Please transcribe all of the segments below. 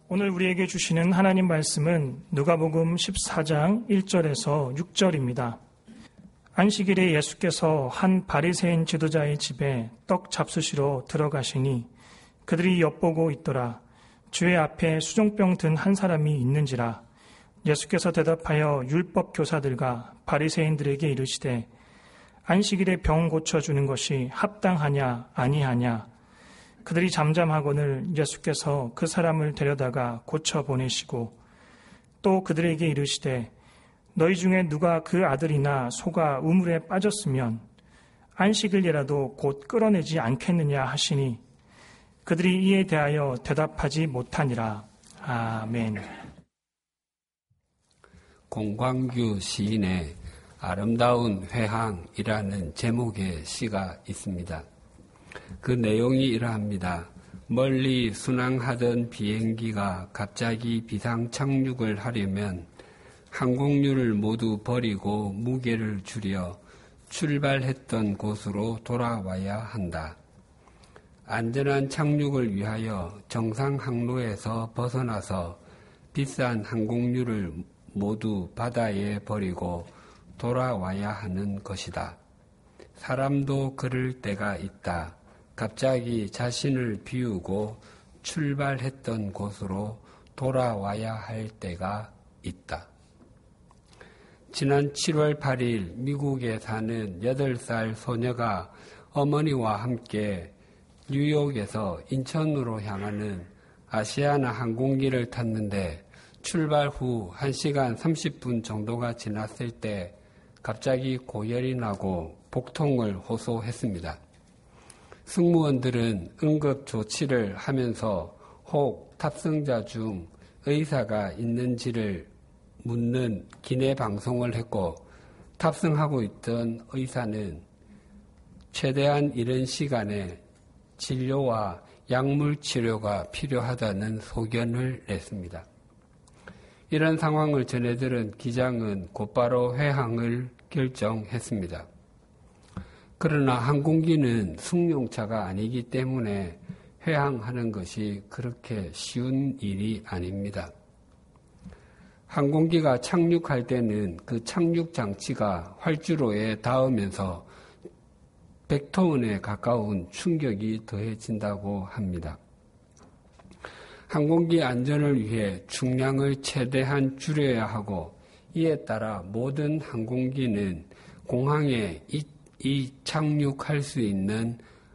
오늘 우리에게 주시는 하나님 말씀은 누가복음 14장 1절에서 6절입니다. 안식일에 예수께서 한 바리새인 지도자의 집에 떡 잡수시러 들어가시니 그들이 엿보고 있더라. 주의 앞에 수종병 든 한 사람이 있는지라. 예수께서 대답하여 율법 교사들과 바리새인들에게 이르시되 안식일에 병 고쳐주는 것이 합당하냐 아니하냐. 그들이 잠잠하거늘 예수께서 그 사람을 데려다가 고쳐 보내시고 또 그들에게 이르시되 너희 중에 누가 그 아들이나 소가 우물에 빠졌으면 안식일이라도 곧 끌어내지 않겠느냐 하시니 그들이 이에 대하여 대답하지 못하니라. 아멘. 공광규 시인의 아름다운 회항이라는 제목의 시가 있습니다. 그 내용이 이러합니다. 멀리 순항하던 비행기가 갑자기 비상 착륙을 하려면 항공유를 모두 버리고 무게를 줄여 출발했던 곳으로 돌아와야 한다. 안전한 착륙을 위하여 정상 항로에서 벗어나서 비싼 항공유를 모두 바다에 버리고 돌아와야 하는 것이다. 사람도 그럴 때가 있다. 갑자기 자신을 비우고 출발했던 곳으로 돌아와야 할 때가 있다. 지난 7월 8일 미국에 사는 8살 소녀가 어머니와 함께 뉴욕에서 인천으로 향하는 아시아나 항공기를 탔는데 출발 후 1시간 30분 정도가 지났을 때 갑자기 고열이 나고 복통을 호소했습니다. 승무원들은 응급 조치를 하면서 혹 탑승자 중 의사가 있는지를 묻는 기내 방송을 했고 탑승하고 있던 의사는 최대한 이른 시간에 진료와 약물 치료가 필요하다는 소견을 냈습니다. 이런 상황을 전해들은 기장은 곧바로 회항을 결정했습니다. 그러나 항공기는 승용차가 아니기 때문에 회항하는 것이 그렇게 쉬운 일이 아닙니다. 항공기가 착륙할 때는 그 착륙 장치가 활주로에 닿으면서 100톤에 가까운 충격이 더해진다고 합니다. 항공기 안전을 위해 중량을 최대한 줄여야 하고 이에 따라 모든 항공기는 공항에 착륙할 수 있는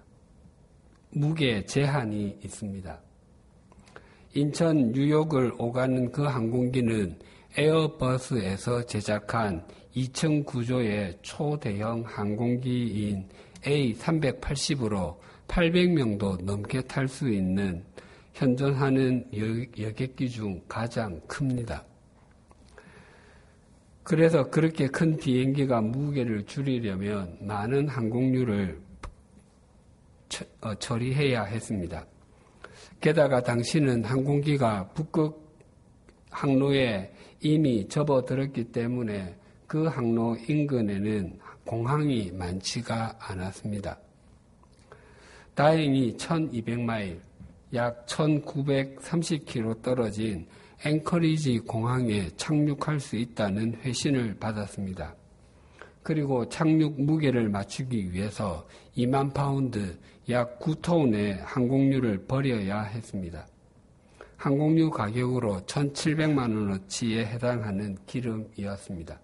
무게 제한이 있습니다. 인천, 뉴욕을 오가는 그 항공기는 에어버스에서 제작한 2층 구조의 초대형 항공기인 A380으로 800명도 넘게 탈 수 있는 현존하는 여객기 중 가장 큽니다. 그래서 그렇게 큰 비행기가 무게를 줄이려면 많은 항공유를 처리해야 했습니다. 게다가 당시는 항공기가 북극 항로에 이미 접어들었기 때문에 그 항로 인근에는 공항이 많지가 않았습니다. 다행히 1200마일, 약 1930km 떨어진 앵커리지 공항에 착륙할 수 있다는 회신을 받았습니다. 그리고 착륙 무게를 맞추기 위해서 2만 파운드, 약 9톤의 항공유를 버려야 했습니다. 항공유 가격으로 1,700만 원어치에 해당하는 기름이었습니다.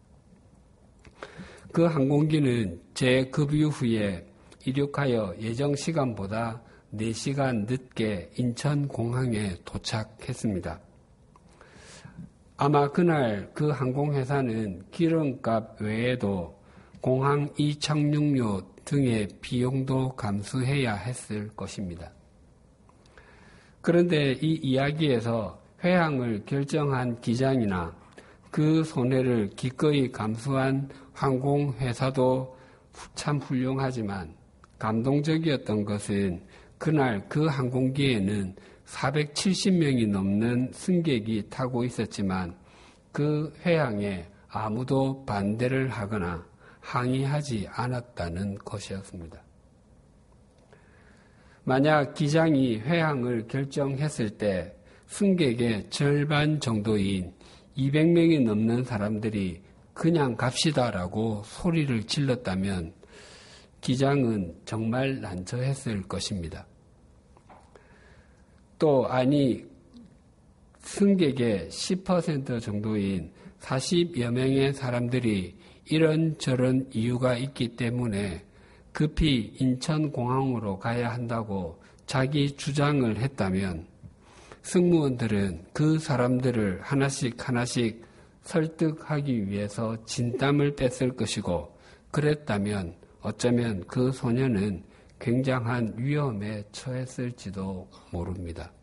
그 항공기는 재급유 후에 이륙하여 예정 시간보다 4시간 늦게 인천공항에 도착했습니다. 아마 그날 그 항공회사는 기름값 외에도 공항 이착륙료 등의 비용도 감수해야 했을 것입니다. 그런데 이 이야기에서 회항을 결정한 기장이나 그 손해를 기꺼이 감수한 항공회사도 참 훌륭하지만 감동적이었던 것은 그날 그 항공기에는 470명이 넘는 승객이 타고 있었지만 그 회항에 아무도 반대를 하거나 항의하지 않았다는 것이었습니다. 만약 기장이 회항을 결정했을 때 승객의 절반 정도인 200명이 넘는 사람들이 그냥 갑시다라고 소리를 질렀다면 기장은 정말 난처했을 것입니다. 또 승객의 10% 정도인 40여 명의 사람들이 이런저런 이유가 있기 때문에 급히 인천공항으로 가야 한다고 자기 주장을 했다면 승무원들은 그 사람들을 하나씩 설득하기 위해서 진땀을 뺐을 것이고, 그랬다면 어쩌면 그 소녀는 굉장한 위험에 처했을지도 모릅니다.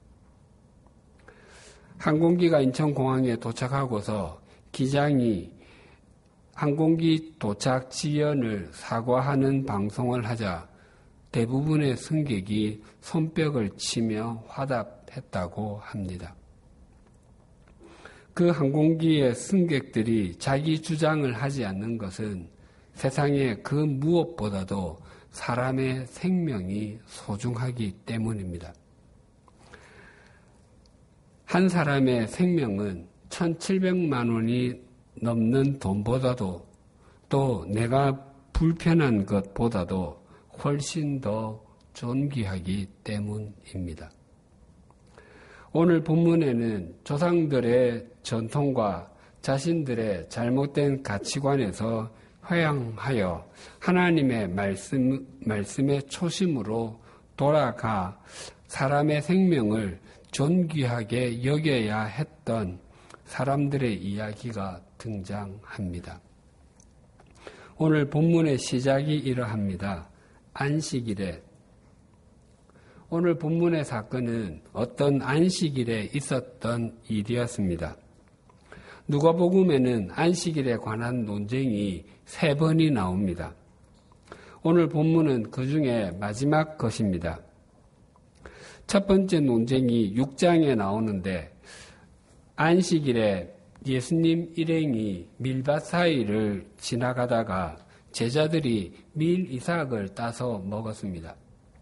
항공기가 인천공항에 도착하고서 기장이 항공기 도착 지연을 사과하는 방송을 하자 대부분의 승객이 손뼉을 치며 화답했다고 합니다. 그 항공기의 승객들이 자기 주장을 하지 않는 것은 세상에 그 무엇보다도 사람의 생명이 소중하기 때문입니다. 한 사람의 생명은 1,700만 원이 넘는 돈보다도 또 내가 불편한 것보다도 훨씬 더 존귀하기 때문입니다. 오늘 본문에는 조상들의 전통과 자신들의 잘못된 가치관에서 회항하여 하나님의 말씀의 초심으로 돌아가 사람의 생명을 존귀하게 여겨야 했던 사람들의 이야기가 등장합니다. 오늘 본문의 시작이 이러합니다. 안식일에. 오늘 본문의 사건은 어떤 안식일에 있었던 일이었습니다. 누가복음에는 안식일에 관한 논쟁이 3번이 나옵니다. 오늘 본문은 그 중에 마지막 것입니다. 첫 번째 논쟁이 6장에 나오는데, 안식일에 예수님 일행이 밀밭 사이를 지나가다가 제자들이 밀 이삭을 따서 먹었습니다.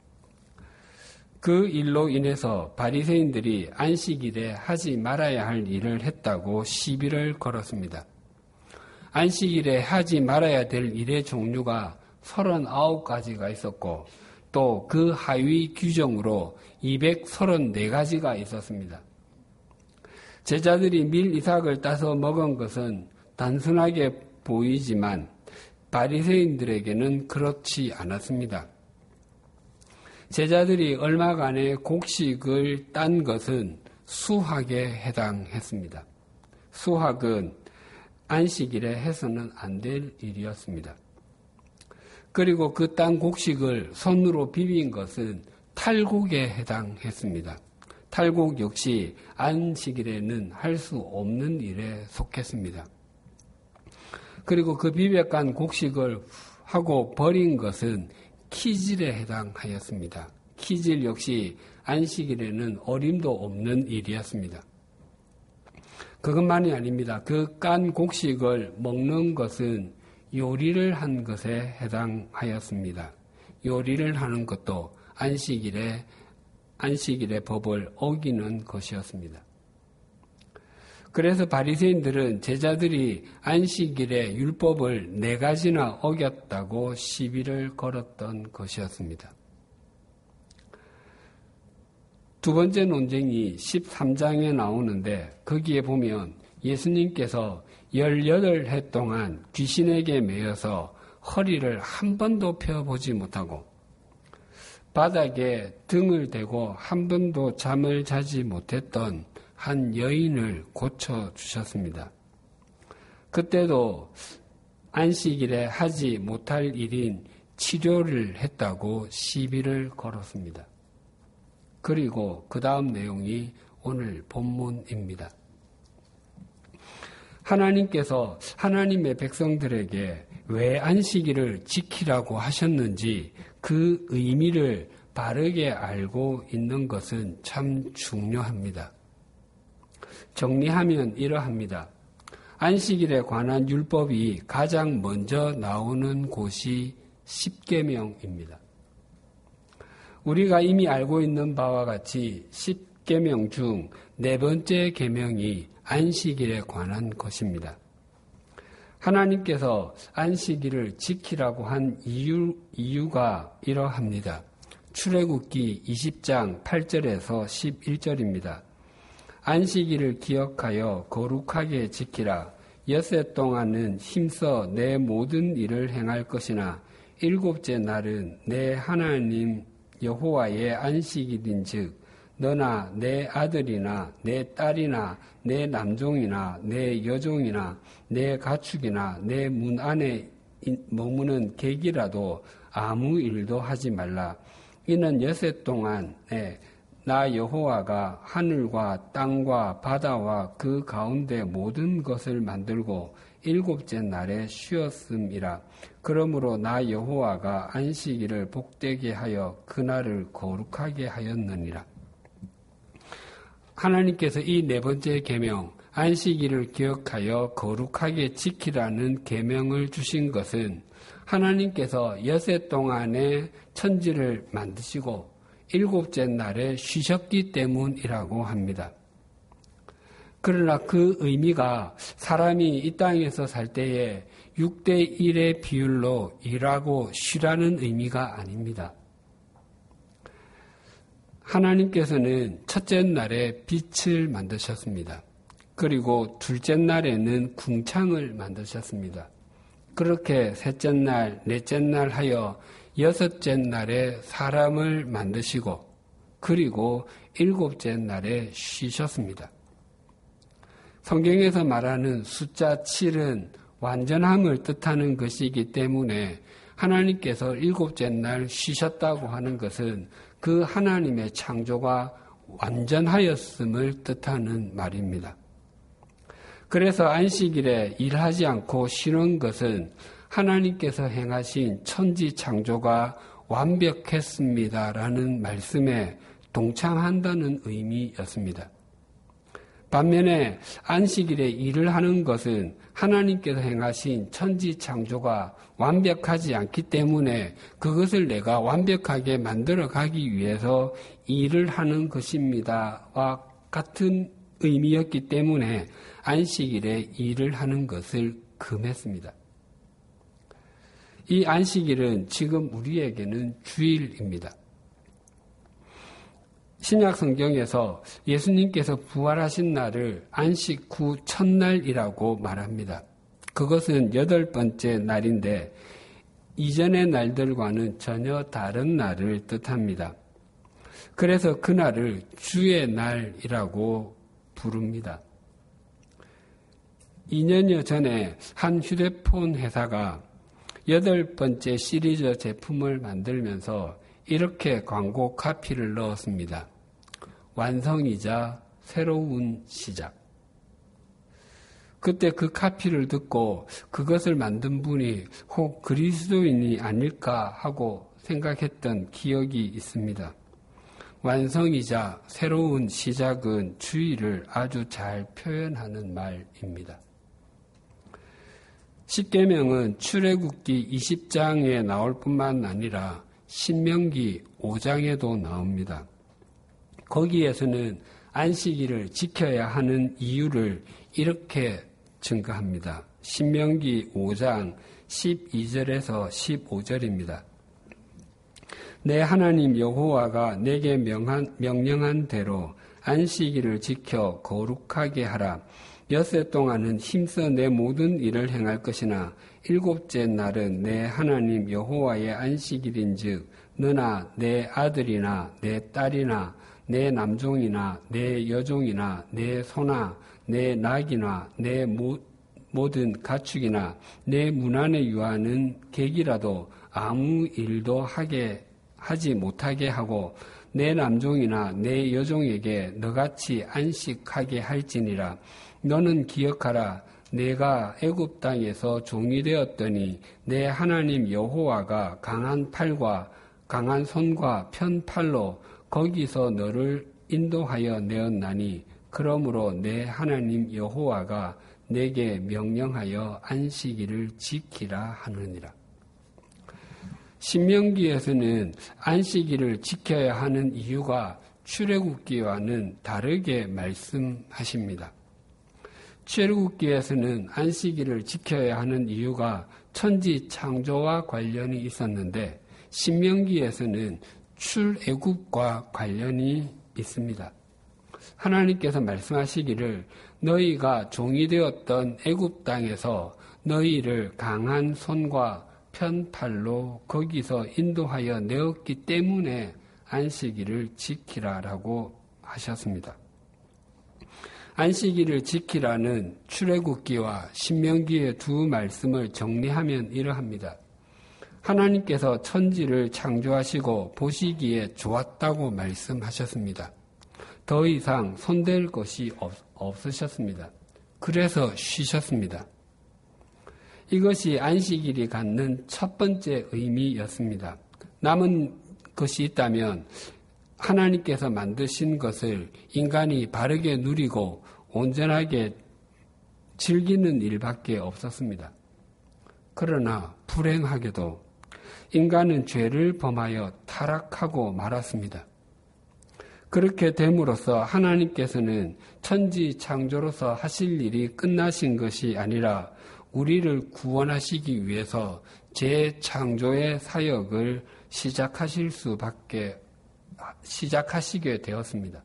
그 일로 인해서 바리새인들이 안식일에 하지 말아야 할 일을 했다고 시비를 걸었습니다. 안식일에 하지 말아야 될 일의 종류가 39가지가 있었고, 또 그 하위 규정으로 234가지가 있었습니다. 제자들이 밀 이삭을 따서 먹은 것은 단순하게 보이지만 바리새인들에게는 그렇지 않았습니다. 제자들이 얼마간의 곡식을 딴 것은 수확에 해당했습니다. 수확은 안식일에 해서는 안 될 일이었습니다. 그리고 그 딴 곡식을 손으로 비빈 것은 탈곡에 해당했습니다. 탈곡 역시 안식일에는 할 수 없는 일에 속했습니다. 그리고 그 비벼간 곡식을 하고 버린 것은 키질에 해당하였습니다. 키질 역시 안식일에는 어림도 없는 일이었습니다. 그것만이 아닙니다. 그 깐 곡식을 먹는 것은 요리를 한 것에 해당하였습니다. 요리를 하는 것도 안식일의 법을 어기는 것이었습니다. 그래서 바리새인들은 제자들이 안식일의 율법을 4가지나 어겼다고 시비를 걸었던 것이었습니다. 두 번째 논쟁이 13장에 나오는데, 거기에 보면 예수님께서 18해 동안 귀신에게 매여서 허리를 한 번도 펴보지 못하고 바닥에 등을 대고 한 번도 잠을 자지 못했던 한 여인을 고쳐주셨습니다. 그때도 안식일에 하지 못할 일인 치료를 했다고 시비를 걸었습니다. 그리고 그 다음 내용이 오늘 본문입니다. 하나님께서 하나님의 백성들에게 왜 안식일을 지키라고 하셨는지 그 의미를 바르게 알고 있는 것은 참 중요합니다. 정리하면 이러합니다. 안식일에 관한 율법이 가장 먼저 나오는 곳이 십계명입니다. 우리가 이미 알고 있는 바와 같이 10계명 중 4번째 계명이 안식일에 관한 것입니다. 하나님께서 안식일을 지키라고 한 이유가 이러합니다. 출애굽기 20장 8절에서 11절입니다. 안식일을 기억하여 거룩하게 지키라. 엿새 동안은 힘써 내 모든 일을 행할 것이나 일곱째 날은 내 하나님 여호와의 안식일인즉 너나 내 아들이나 내 딸이나 내 남종이나 내 여종이나 내 가축이나 내 문 안에 머무는 객이라도 아무 일도 하지 말라. 이는 엿새 동안에 나 여호와가 하늘과 땅과 바다와 그 가운데 모든 것을 만들고 일곱째 날에 쉬었음이라. 그러므로 나 여호와가 안식일을 복되게 하여 그날을 거룩하게 하였느니라. 하나님께서 이 4번째 계명 안식일을 기억하여 거룩하게 지키라는 계명을 주신 것은 하나님께서 엿새 동안에 천지를 만드시고 일곱째 날에 쉬셨기 때문이라고 합니다. 그러나 그 의미가 사람이 이 땅에서 살 때에 6대1의 비율로 일하고 쉬라는 의미가 아닙니다. 하나님께서는 첫째 날에 빛을 만드셨습니다. 그리고 둘째 날에는 궁창을 만드셨습니다. 그렇게 셋째 날, 넷째 날 하여 여섯째 날에 사람을 만드시고 그리고 일곱째 날에 쉬셨습니다. 성경에서 말하는 숫자 7은 완전함을 뜻하는 것이기 때문에 하나님께서 일곱째 날 쉬셨다고 하는 것은 그 하나님의 창조가 완전하였음을 뜻하는 말입니다. 그래서 안식일에 일하지 않고 쉬는 것은 하나님께서 행하신 천지 창조가 완벽했습니다라는 말씀에 동참한다는 의미였습니다. 반면에 안식일에 일을 하는 것은 하나님께서 행하신 천지 창조가 완벽하지 않기 때문에 그것을 내가 완벽하게 만들어 가기 위해서 일을 하는 것입니다와 같은 의미였기 때문에 안식일에 일을 하는 것을 금했습니다. 이 안식일은 지금 우리에게는 주일입니다. 신약 성경에서 예수님께서 부활하신 날을 안식 후 첫날이라고 말합니다. 그것은 8번째 날인데 이전의 날들과는 전혀 다른 날을 뜻합니다. 그래서 그날을 주의 날이라고 부릅니다. 2년여 전에 한 휴대폰 회사가 8번째 시리즈 제품을 만들면서 이렇게 광고 카피를 넣었습니다. 완성이자 새로운 시작. 그때 그 카피를 듣고 그것을 만든 분이 혹 그리스도인이 아닐까 하고 생각했던 기억이 있습니다. 완성이자 새로운 시작은 주의를 아주 잘 표현하는 말입니다. 십계명은 출애굽기 20장에 나올 뿐만 아니라 신명기 5장에도 나옵니다. 거기에서는 안식일을 지켜야 하는 이유를 이렇게 증거합니다. 신명기 5장 12절에서 15절입니다. 내 하나님 여호와가 내게 명령한 대로 안식일을 지켜 거룩하게 하라. 엿새 동안은 힘써 내 모든 일을 행할 것이나 일곱째 날은 내 하나님 여호와의 안식일인즉 너나 내 아들이나 내 딸이나 내 남종이나 내 여종이나 내 소나 내 낙이나 내 모든 가축이나 내 문 안에 유하는 객이라도 아무 일도 하지 못하게 하고 내 남종이나 내 여종에게 너같이 안식하게 할지니라. 너는 기억하라. 내가 애굽 땅에서 종이 되었더니 내 하나님 여호와가 강한 팔과 강한 손과 편팔로 거기서 너를 인도하여 내었나니 그러므로 내 하나님 여호와가 내게 명령하여 안식일을 지키라 하느니라. 신명기에서는 안식일을 지켜야 하는 이유가 출애굽기와는 다르게 말씀하십니다. 출애굽기에서는 안식일을 지켜야 하는 이유가 천지 창조와 관련이 있었는데 신명기에서는 출애굽과 관련이 있습니다. 하나님께서 말씀하시기를 너희가 종이 되었던 애굽 땅에서 너희를 강한 손과 편팔로 거기서 인도하여 내었기 때문에 안식일을 지키라라고 하셨습니다. 안식일을 지키라는 출애굽기와 신명기의 두 말씀을 정리하면 이러합니다. 하나님께서 천지를 창조하시고 보시기에 좋았다고 말씀하셨습니다. 더 이상 손댈 것이 없으셨습니다. 그래서 쉬셨습니다. 이것이 안식일이 갖는 첫 번째 의미였습니다. 남은 것이 있다면 하나님께서 만드신 것을 인간이 바르게 누리고 온전하게 즐기는 일밖에 없었습니다. 그러나 불행하게도 인간은 죄를 범하여 타락하고 말았습니다. 그렇게 됨으로써 하나님께서는 천지 창조로서 하실 일이 끝나신 것이 아니라 우리를 구원하시기 위해서 재창조의 사역을 시작하시게 되었습니다.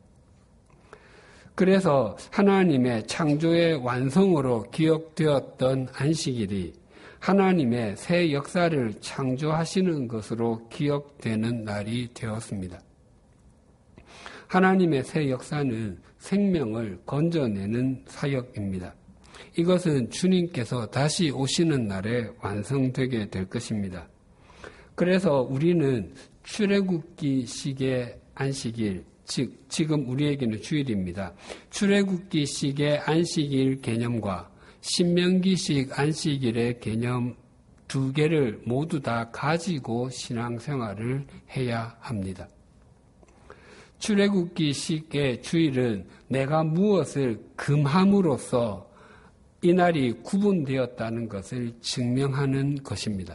그래서 하나님의 창조의 완성으로 기억되었던 안식일이 하나님의 새 역사를 창조하시는 것으로 기억되는 날이 되었습니다. 하나님의 새 역사는 생명을 건져내는 사역입니다. 이것은 주님께서 다시 오시는 날에 완성되게 될 것입니다. 그래서 우리는 출애굽기식의 안식일, 즉 지금 우리에게는 주일입니다. 출애굽기식의 안식일 개념과 신명기식 안식일의 개념 두 개를 모두 다 가지고 신앙생활을 해야 합니다. 출애굽기식의 주일은 내가 무엇을 금함으로써 이날이 구분되었다는 것을 증명하는 것입니다.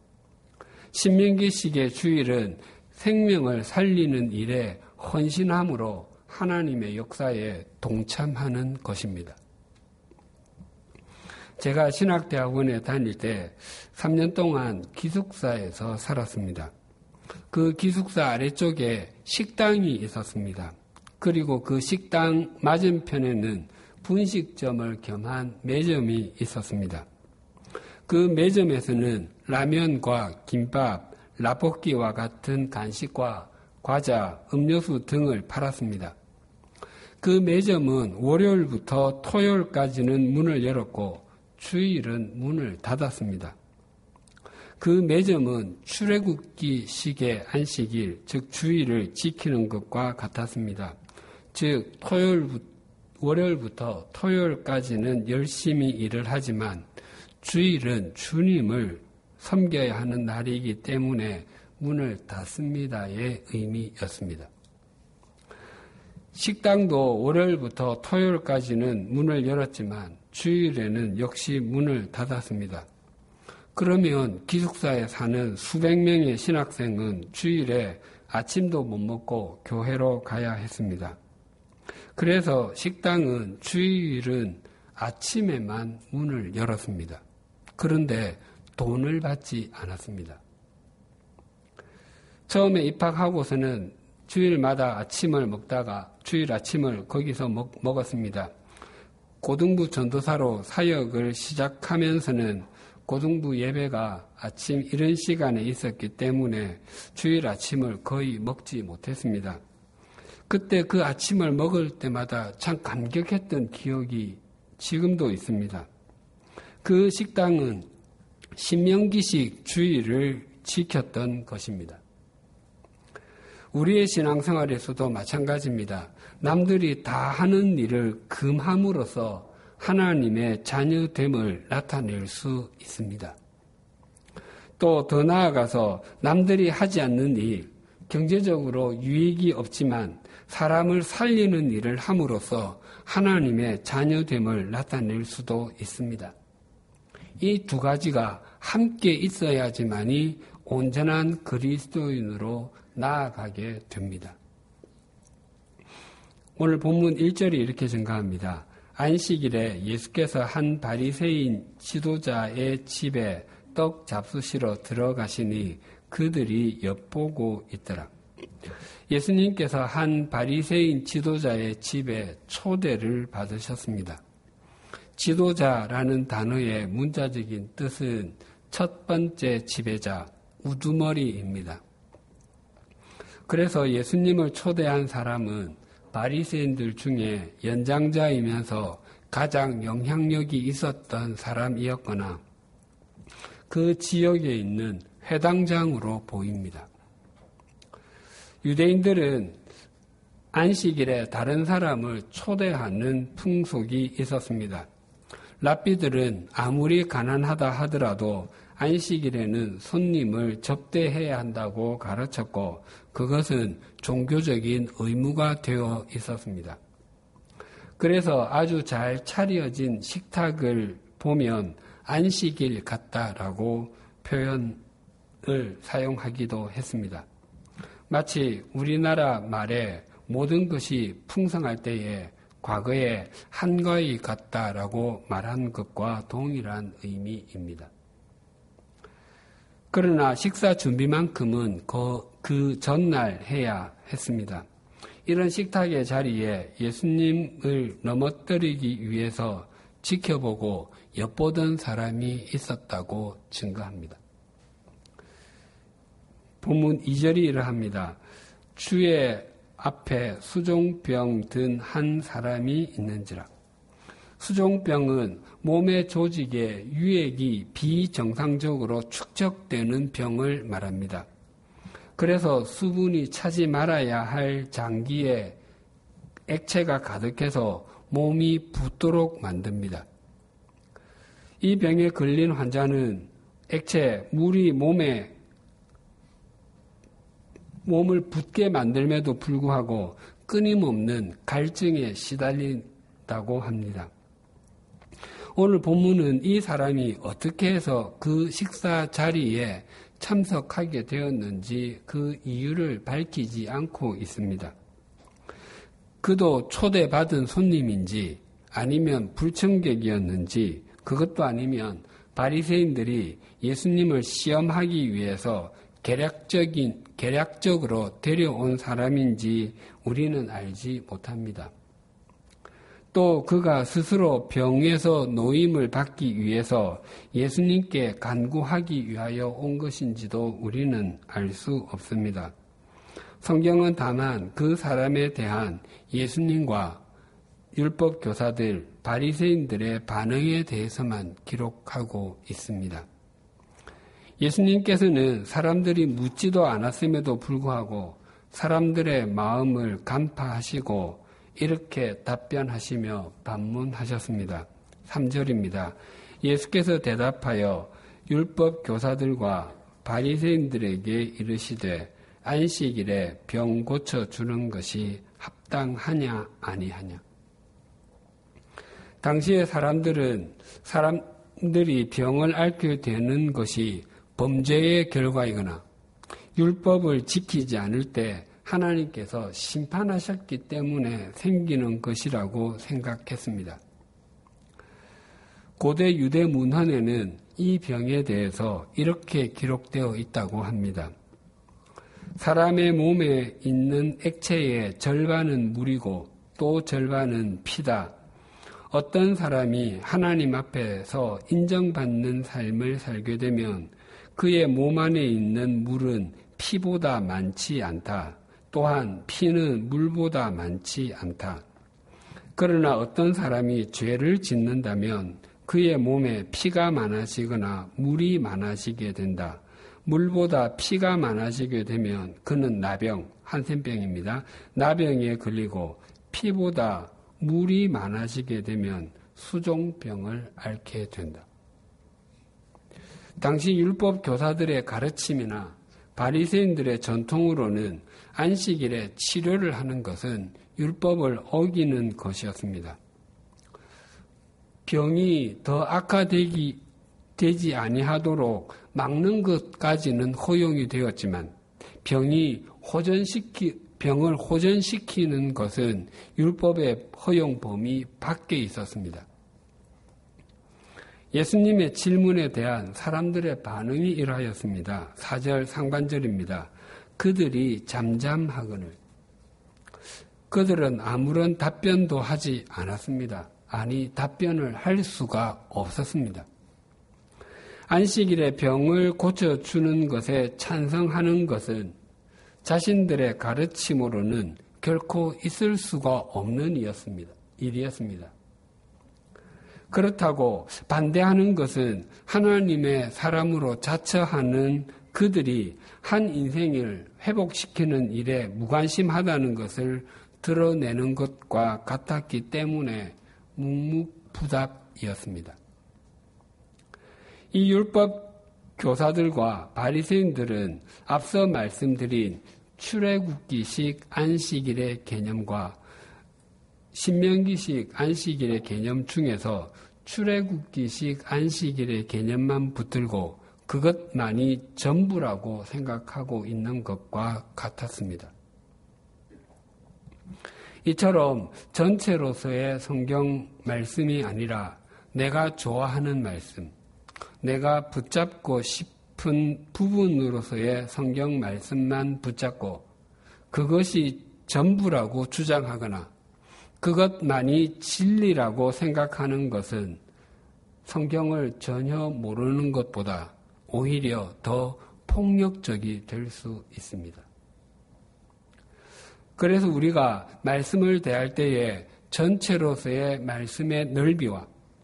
신명기식의 주일은 생명을 살리는 일에 헌신함으로 하나님의 역사에 동참하는 것입니다. 제가 신학대학원에 다닐 때 3년 동안 기숙사에서 살았습니다. 그 기숙사 아래쪽에 식당이 있었습니다. 그리고 그 식당 맞은편에는 분식점을 겸한 매점이 있었습니다. 그 매점에서는 라면과 김밥, 라볶이와 같은 간식과 과자, 음료수 등을 팔았습니다. 그 매점은 월요일부터 토요일까지는 문을 열었고 주일은 문을 닫았습니다. 그 매점은 출애굽기식의 안식일, 즉 주일을 지키는 것과 같았습니다. 즉 월요일부터 토요일까지는 열심히 일을 하지만 주일은 주님을 섬겨야 하는 날이기 때문에 문을 닫습니다의 의미였습니다. 식당도 월요일부터 토요일까지는 문을 열었지만 주일에는 역시 문을 닫았습니다. 그러면 기숙사에 사는 수백 명의 신학생은 주일에 아침도 못 먹고 교회로 가야 했습니다. 그래서 식당은 주일은 아침에만 문을 열었습니다. 그런데 돈을 받지 않았습니다. 처음에 입학하고서는 주일마다 아침을 먹다가 주일 아침을 거기서 먹었습니다. 고등부 전도사로 사역을 시작하면서는 고등부 예배가 아침 이른 시간에 있었기 때문에 주일 아침을 거의 먹지 못했습니다. 그때 그 아침을 먹을 때마다 참 감격했던 기억이 지금도 있습니다. 그 식당은 신명기식 주일을 지켰던 것입니다. 우리의 신앙생활에서도 마찬가지입니다. 남들이 다 하는 일을 금함으로써 하나님의 자녀됨을 나타낼 수 있습니다. 또 더 나아가서 남들이 하지 않는 일, 경제적으로 유익이 없지만 사람을 살리는 일을 함으로써 하나님의 자녀됨을 나타낼 수도 있습니다. 이 두 가지가 함께 있어야지만이 온전한 그리스도인으로 나아가게 됩니다. 오늘 본문 1절이 이렇게 증가합니다. 안식일에 예수께서 한 바리새인 지도자의 집에 떡 잡수시러 들어가시니 그들이 엿보고 있더라. 예수님께서 한 바리새인 지도자의 집에 초대를 받으셨습니다. 지도자라는 단어의 문자적인 뜻은 첫 번째 지배자, 우두머리입니다. 그래서 예수님을 초대한 사람은 바리새인들 중에 연장자이면서 가장 영향력이 있었던 사람이었거나 그 지역에 있는 회당장으로 보입니다. 유대인들은 안식일에 다른 사람을 초대하는 풍속이 있었습니다. 랍비들은 아무리 가난하다 하더라도 안식일에는 손님을 접대해야 한다고 가르쳤고 그것은 종교적인 의무가 되어 있었습니다. 그래서 아주 잘 차려진 식탁을 보면 안식일 같다라고 표현을 사용하기도 했습니다. 마치 우리나라 말에 모든 것이 풍성할 때에 과거에 한가위 같다라고 말한 것과 동일한 의미입니다. 그러나 식사 준비만큼은 그 전날 해야 했습니다. 이런 식탁의 자리에 예수님을 넘어뜨리기 위해서 지켜보고 엿보던 사람이 있었다고 증거합니다. 본문 2절이 이러합니다. 주의 앞에 수종병 든 한 사람이 있는지라. 수종병은 몸의 조직에 유액이 비정상적으로 축적되는 병을 말합니다. 그래서 수분이 차지 말아야 할 장기에 액체가 가득해서 몸이 붓도록 만듭니다. 이 병에 걸린 환자는 물이 몸을 붓게 만들면도 불구하고 끊임없는 갈증에 시달린다고 합니다. 오늘 본문은 이 사람이 어떻게 해서 그 식사 자리에 참석하게 되었는지 그 이유를 밝히지 않고 있습니다. 그도 초대받은 손님인지 아니면 불청객이었는지 그것도 아니면 바리새인들이 예수님을 시험하기 위해서 계략적으로 데려온 사람인지 우리는 알지 못합니다. 또 그가 스스로 병에서 노임을 받기 위해서 예수님께 간구하기 위하여 온 것인지도 우리는 알 수 없습니다. 성경은 다만 그 사람에 대한 예수님과 율법 교사들, 바리새인들의 반응에 대해서만 기록하고 있습니다. 예수님께서는 사람들이 묻지도 않았음에도 불구하고 사람들의 마음을 간파하시고 이렇게 답변하시며 반문하셨습니다. 3절입니다. 예수께서 대답하여 율법 교사들과 바리새인들에게 이르시되 안식일에 병 고쳐주는 것이 합당하냐 아니하냐. 당시의 사람들이 병을 앓게 되는 것이 범죄의 결과이거나 율법을 지키지 않을 때 하나님께서 심판하셨기 때문에 생기는 것이라고 생각했습니다. 고대 유대 문헌에는 이 병에 대해서 이렇게 기록되어 있다고 합니다. 사람의 몸에 있는 액체의 절반은 물이고 또 절반은 피다. 어떤 사람이 하나님 앞에서 인정받는 삶을 살게 되면 그의 몸 안에 있는 물은 피보다 많지 않다. 또한 피는 물보다 많지 않다. 그러나 어떤 사람이 죄를 짓는다면 그의 몸에 피가 많아지거나 물이 많아지게 된다. 물보다 피가 많아지게 되면 그는 나병, 한센병입니다. 나병에 걸리고 피보다 물이 많아지게 되면 수종병을 앓게 된다. 당시 율법 교사들의 가르침이나 바리새인들의 전통으로는 안식일에 치료를 하는 것은 율법을 어기는 것이었습니다. 병이 더 악화되지 아니하도록 막는 것까지는 허용이 되었지만 병이 병을 호전시키는 것은 율법의 허용 범위 밖에 있었습니다. 예수님의 질문에 대한 사람들의 반응이 이러하였습니다. 4절 상반절입니다. 그들이 잠잠하거늘. 그들은 아무런 답변도 하지 않았습니다. 아니, 답변을 할 수가 없었습니다. 안식일에 병을 고쳐주는 것에 찬성하는 것은 자신들의 가르침으로는 결코 있을 수가 없는 일이었습니다. 그렇다고 반대하는 것은 하나님의 사람으로 자처하는 그들이 한 인생을 회복시키는 일에 무관심하다는 것을 드러내는 것과 같았기 때문에 묵묵부답이었습니다. 이 율법 교사들과 바리새인들은 앞서 말씀드린 출애굽기식 안식일의 개념과 신명기식 안식일의 개념 중에서 출애굽기식 안식일의 개념만 붙들고 그것만이 전부라고 생각하고 있는 것과 같았습니다. 이처럼 전체로서의 성경 말씀이 아니라 내가 좋아하는 말씀, 내가 붙잡고 싶은 부분으로서의 성경 말씀만 붙잡고 그것이 전부라고 주장하거나 그것만이 진리라고 생각하는 것은 성경을 전혀 모르는 것보다 오히려 더 폭력적이 될 수 있습니다. 그래서 우리가 말씀을 대할 때에 전체로서의 말씀의 넓이와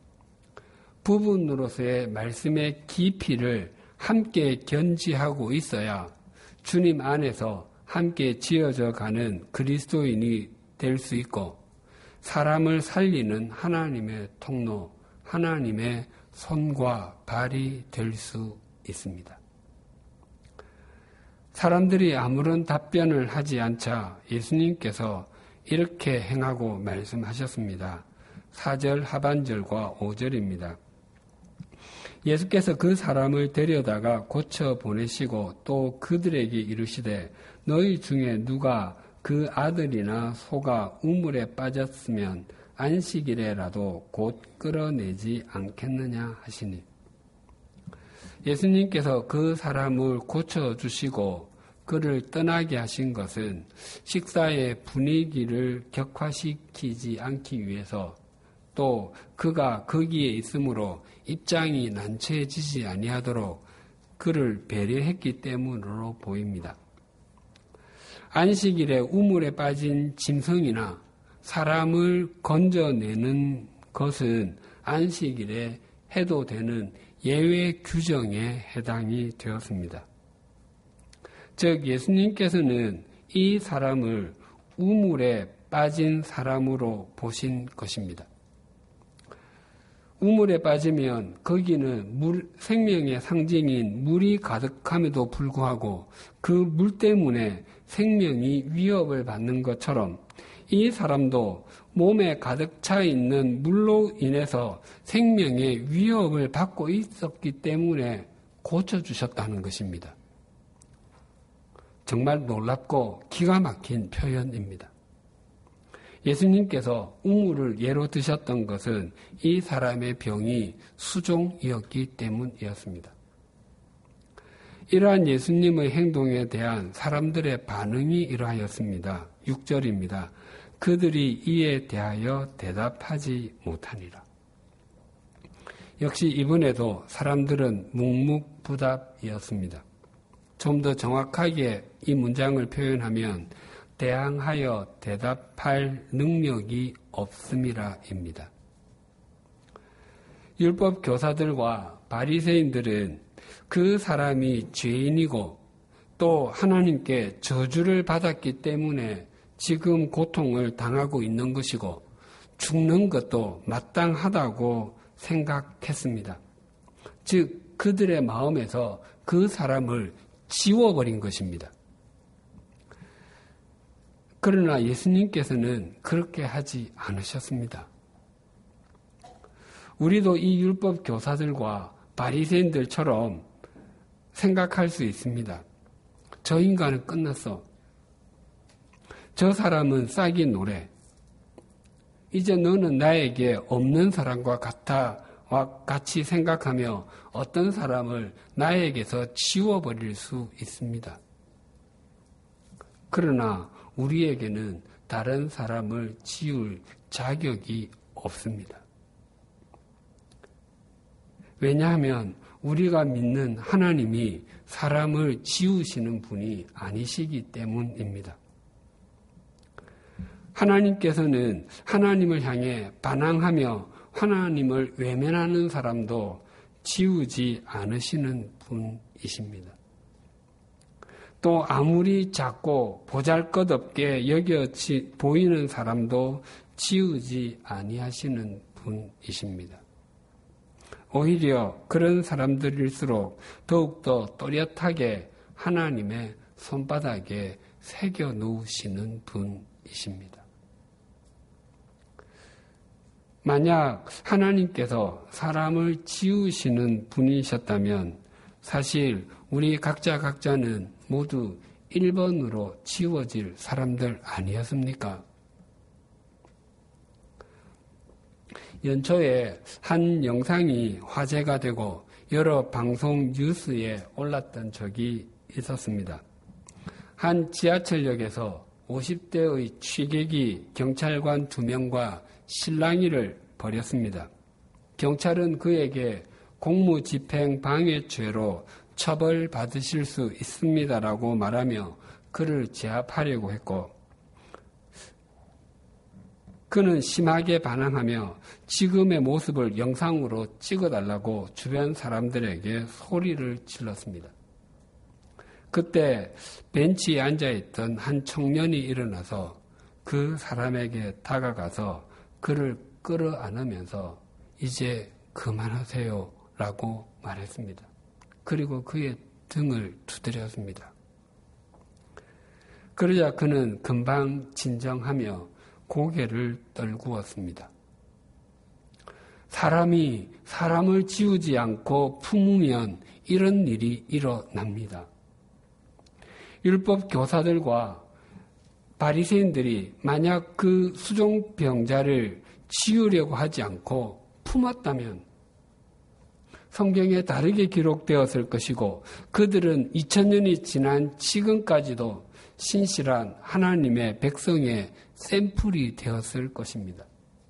부분으로서의 말씀의 깊이를 함께 견지하고 있어야 주님 안에서 함께 지어져 가는 그리스도인이 될 수 있고 사람을 살리는 하나님의 통로, 하나님의 손과 발이 될 수 있습니다. 사람들이 아무런 답변을 하지 않자 예수님께서 이렇게 행하고 말씀하셨습니다. 4절 하반절과 5절입니다. 예수께서 그 사람을 데려다가 고쳐 보내시고 또 그들에게 이르시되 너희 중에 누가 그 아들이나 소가 우물에 빠졌으면 안식일에라도 곧 끌어내지 않겠느냐 하시니 예수님께서 그 사람을 고쳐주시고 그를 떠나게 하신 것은 식사의 분위기를 격화시키지 않기 위해서 또 그가 거기에 있으므로 입장이 난처해지지 아니하도록 그를 배려했기 때문으로 보입니다. 안식일에 우물에 빠진 짐승이나 사람을 건져내는 것은 안식일에 해도 되는 예외 규정에 해당이 되었습니다. 즉 예수님께서는 이 사람을 우물에 빠진 사람으로 보신 것입니다. 우물에 빠지면 거기는 생명의 상징인 물이 가득함에도 불구하고 그 물 때문에 생명이 위협을 받는 것처럼 이 사람도 몸에 가득 차 있는 물로 인해서 생명의 위협을 받고 있었기 때문에 고쳐주셨다는 것입니다. 정말 놀랍고 기가 막힌 표현입니다. 예수님께서 우물을 예로 드셨던 것은 이 사람의 병이 수종이었기 때문이었습니다. 이러한 예수님의 행동에 대한 사람들의 반응이 이러하였습니다. 6절입니다. 그들이 이에 대하여 대답하지 못하니라. 역시 이번에도 사람들은 묵묵부답이었습니다. 좀 더 정확하게 이 문장을 표현하면 대항하여 대답할 능력이 없음이라입니다. 율법 교사들과 바리새인들은 그 사람이 죄인이고 또 하나님께 저주를 받았기 때문에 지금 고통을 당하고 있는 것이고 죽는 것도 마땅하다고 생각했습니다. 즉 그들의 마음에서 그 사람을 지워버린 것입니다. 그러나 예수님께서는 그렇게 하지 않으셨습니다. 우리도 이 율법 교사들과 바리새인들처럼 생각할 수 있습니다. 저 인간은 끝났어. 저 사람은 싹이 노래. 이제 너는 나에게 없는 사람과 같이 생각하며 어떤 사람을 나에게서 지워버릴 수 있습니다. 그러나 우리에게는 다른 사람을 지울 자격이 없습니다. 왜냐하면 우리가 믿는 하나님이 사람을 지우시는 분이 아니시기 때문입니다. 하나님께서는 하나님을 향해 반항하며 하나님을 외면하는 사람도 지우지 않으시는 분이십니다. 또 아무리 작고 보잘것없게 여겨 보이는 사람도 지우지 아니하시는 분이십니다. 오히려 그런 사람들일수록 더욱더 또렷하게 하나님의 손바닥에 새겨 놓으시는 분이십니다. 만약 하나님께서 사람을 지우시는 분이셨다면 사실 우리 각자는 모두 1번으로 지워질 사람들 아니었습니까? 연초에 한 영상이 화제가 되고 여러 방송 뉴스에 올랐던 적이 있었습니다. 한 지하철역에서 50대의 취객이 경찰관 2명과 실랑이를 벌였습니다. 경찰은 그에게 공무집행 방해죄로 처벌받으실 수 있습니다라고 말하며 그를 제압하려고 했고 그는 심하게 반항하며 지금의 모습을 영상으로 찍어달라고 주변 사람들에게 소리를 질렀습니다. 그때 벤치에 앉아있던 한 청년이 일어나서 그 사람에게 다가가서 그를 끌어안으면서 이제 그만하세요 라고 말했습니다. 그리고 그의 등을 두드렸습니다. 그러자 그는 금방 진정하며 고개를 떨구었습니다. 사람이 사람을 지우지 않고 품으면 이런 일이 일어납니다. 율법 교사들과 바리새인들이 만약 그 수종병자를 지우려고 하지 않고 품었다면 성경에 다르게 기록되었을 것이고 그들은 2000년이 지난 지금까지도 신실한 하나님의 백성의 샘플이 되었을 것입니다.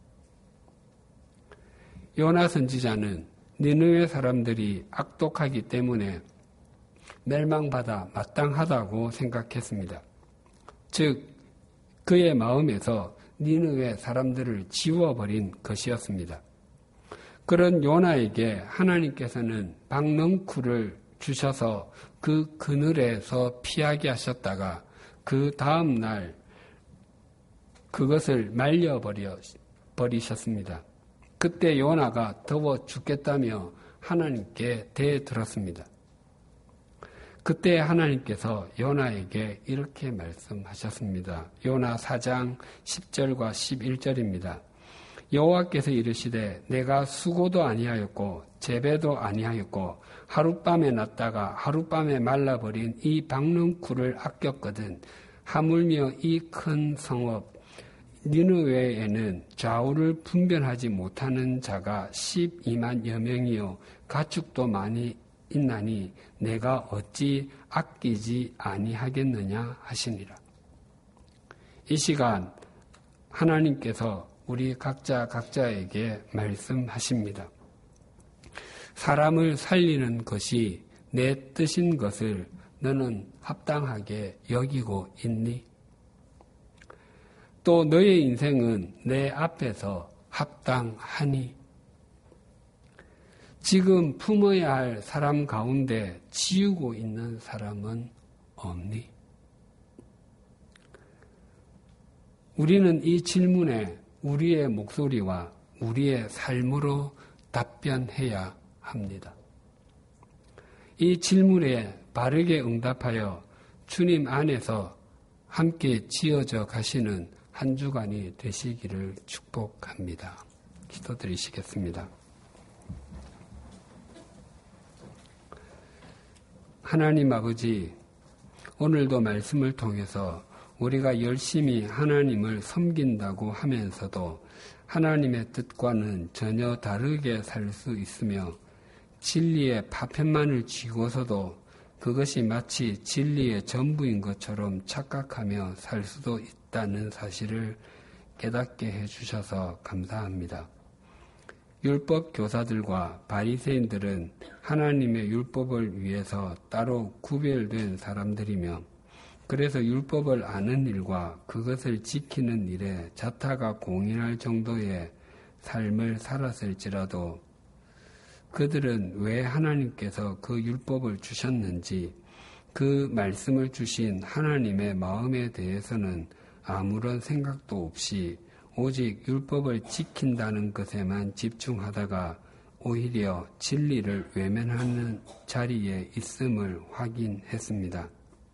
요나 선지자는 니느웨 사람들이 악독하기 때문에 멸망받아 마땅하다고 생각했습니다. 즉 그의 마음에서 니느웨 사람들을 지워버린 것이었습니다. 그런 요나에게 하나님께서는 박넝쿨을 주셔서 그 그늘에서 피하게 하셨다가 그 다음 날 그것을 말려버리셨습니다. 그때 요나가 더워 죽겠다며 하나님께 대들었습니다. 그때 하나님께서 요나에게 이렇게 말씀하셨습니다. 요나 4장 10절과 11절입니다. 여호와께서 이르시되 내가 수고도 아니하였고 재배도 아니하였고 하룻밤에 났다가 하룻밤에 말라버린 이 박넝쿨을 아꼈거든 하물며 이 큰 성읍 니느웨에는 좌우를 분별하지 못하는 자가 12만여 명이요 가축도 많이 있나니 내가 어찌 아끼지 아니하겠느냐 하시니라. 이 시간 하나님께서 우리 각자에게 말씀하십니다. 사람을 살리는 것이 내 뜻인 것을 너는 합당하게 여기고 있니? 또 너의 인생은 내 앞에서 합당하니? 지금 품어야 할 사람 가운데 지우고 있는 사람은 없니? 우리는 이 질문에 우리의 목소리와 우리의 삶으로 답변해야 합니다. 이 질문에 바르게 응답하여 주님 안에서 함께 지어져 가시는 한 주간이 되시기를 축복합니다. 기도드리시겠습니다. 하나님 아버지, 오늘도 말씀을 통해서 우리가 열심히 하나님을 섬긴다고 하면서도 하나님의 뜻과는 전혀 다르게 살 수 있으며 진리의 파편만을 쥐고서도 그것이 마치 진리의 전부인 것처럼 착각하며 살 수도 있다는 사실을 깨닫게 해주셔서 감사합니다. 율법 교사들과 바리새인들은 하나님의 율법을 위해서 따로 구별된 사람들이며 그래서 율법을 아는 일과 그것을 지키는 일에 자타가 공인할 정도의 삶을 살았을지라도 그들은 왜 하나님께서 그 율법을 주셨는지 그 말씀을 주신 하나님의 마음에 대해서는 아무런 생각도 없이 오직 율법을 지킨다는 것에만 집중하다가 오히려 진리를 외면하는 자리에 있음을 확인했습니다.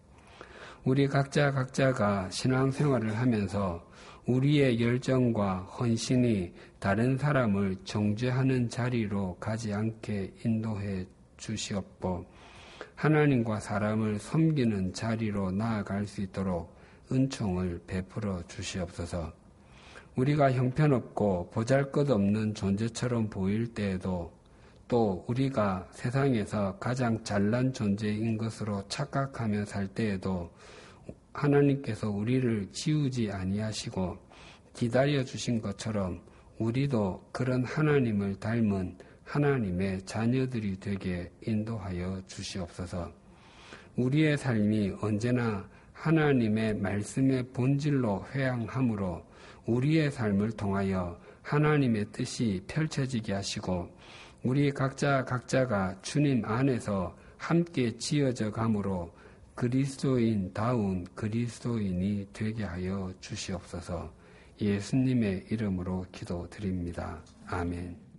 우리 각자가 신앙생활을 하면서 우리의 열정과 헌신이 다른 사람을 정죄하는 자리로 가지 않게 인도해 주시옵고 하나님과 사람을 섬기는 자리로 나아갈 수 있도록 은총을 베풀어 주시옵소서. 우리가 형편없고 보잘것없는 존재처럼 보일 때에도 또 우리가 세상에서 가장 잘난 존재인 것으로 착각하며 살 때에도 하나님께서 우리를 지우지 아니하시고 기다려 주신 것처럼 우리도 그런 하나님을 닮은 하나님의 자녀들이 되게 인도하여 주시옵소서. 우리의 삶이 언제나 하나님의 말씀의 본질로 회항함으로 우리의 삶을 통하여 하나님의 뜻이 펼쳐지게 하시고 우리 각자가 주님 안에서 함께 지어져 가므로 그리스도인다운 그리스도인이 되게 하여 주시옵소서. 예수님의 이름으로 기도드립니다. 아멘.